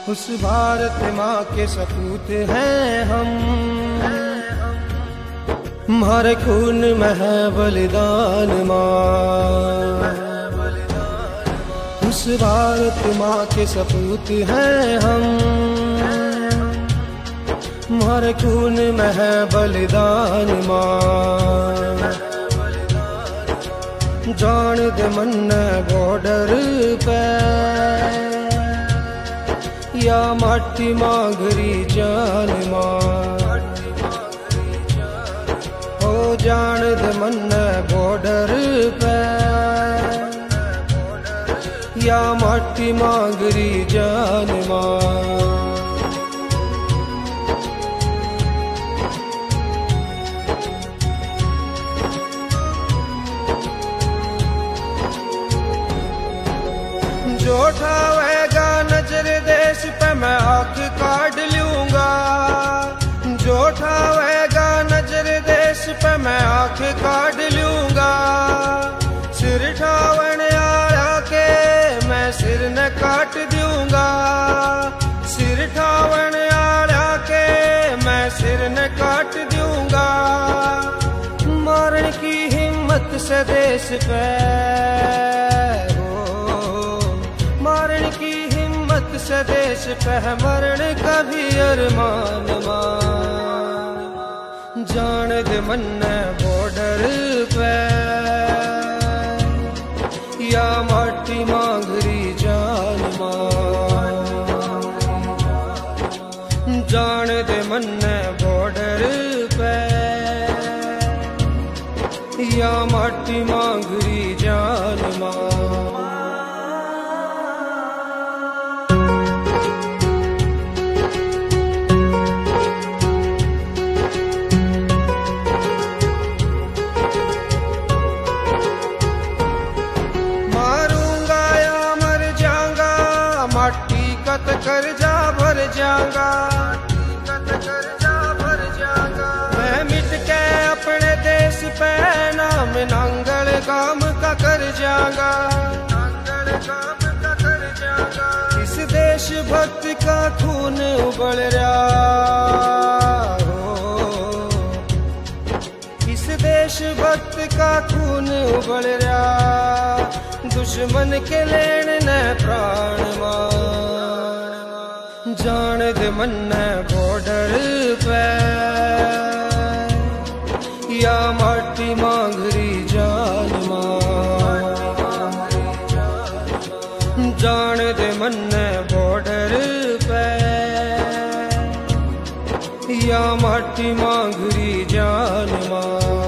उस भारत माँ के सपूत हैं हम, हमारे खून में है बलिदान माँ। उस भारत माँ के सपूत हैं हम, हमारे खून में है बलिदान माँ। जान दे मन बॉर्डर पे या माटी मांगरी जान माँ। हो जान दे मन बॉर्डर पे या माटी मांगरी जान माँ। जो उठावेगा नजर देश पे मैं आँख काट लूंगा। जो उठावेगा नजर देश पे मैं आँख काट लूंगा। सिर ठावन आया के मैं सिर न काट दूंगा। सिर ठावन आया के मैं सिर न काट दूंगा। मारने की हिम्मत से देश पे, मारने की हिम्मत से देश पे मरण का भी अरमान माँ। जान दे मन बॉर्डर पे या माटी मांगरी जान माँ। जान दे मन बॉर्डर पे या माटी मांगरी जान माँ। कर्जा भर जाऊंगा, मैं मिट के अपने देश पे नाम नांगल काम का कर जाऊंगा। इस देश भक्त का खून उबल रहा हो, इस देश भक्त का खून उबल रहा। दुश्मन के लेन न प्राण मां। जान दे मन बॉर्डर पे या माटी मांगरी जान माँ। जान दे मन बॉर्डर पे या माटी मांगरी जान माँ।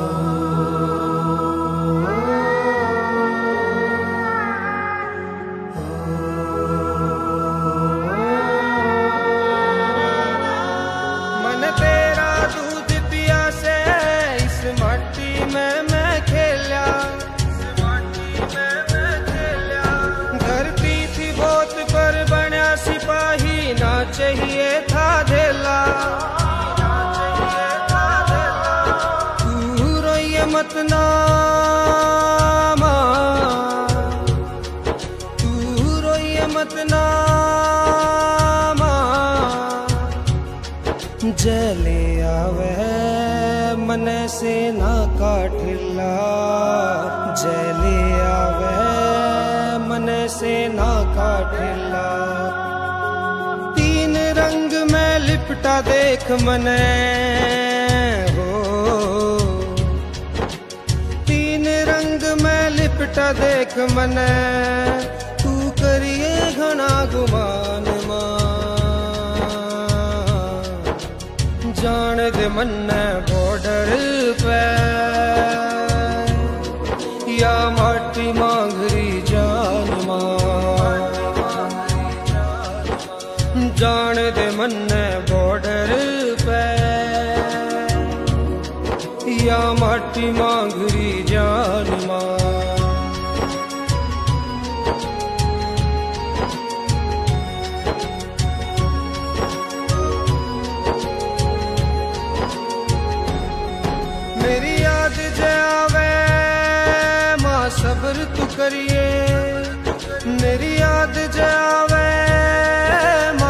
चाहिए था धेला, तू रोइए मत ना माँ, तू रोइए मत ना माँ। जले आवे मन से ना काठिला, जले आवे मन से ना काठिला। रंग में लिपटा देख मने हो, तीन रंग में लिपटा देख मने। तू करिए घना गुमान माँ। जान दे मन बॉर्डर पे या माटी मांगरी जान माँ। जान दे मन बॉर्डर पे या माटी मांगरी जान माँ। मेरी याद जावे माँ सब्र तू करिए। मेरी याद जावे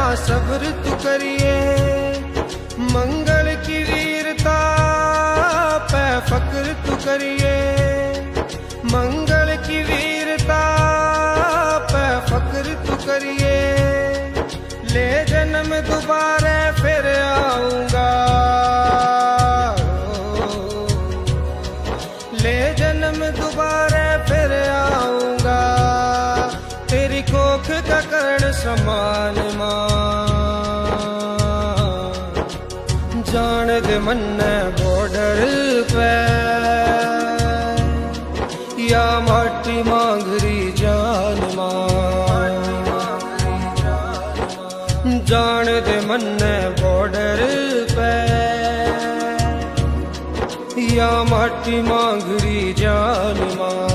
सब्र तू करिए, मंगल की वीरता पे फक्र तू करिए, मंगल की वीरता पे फक्र तू करिए। ले जन्म दोबारा फिर आऊंगा, ले जन्म दोबारा फिर आऊंगा, तेरी कोख का कर्ण समान मां। जान दे मन्ने बॉर्डर पे या माटी मांगरी जान मां, जान दे मन्ने बॉर्डर पे या माटी मांगरी जान मां।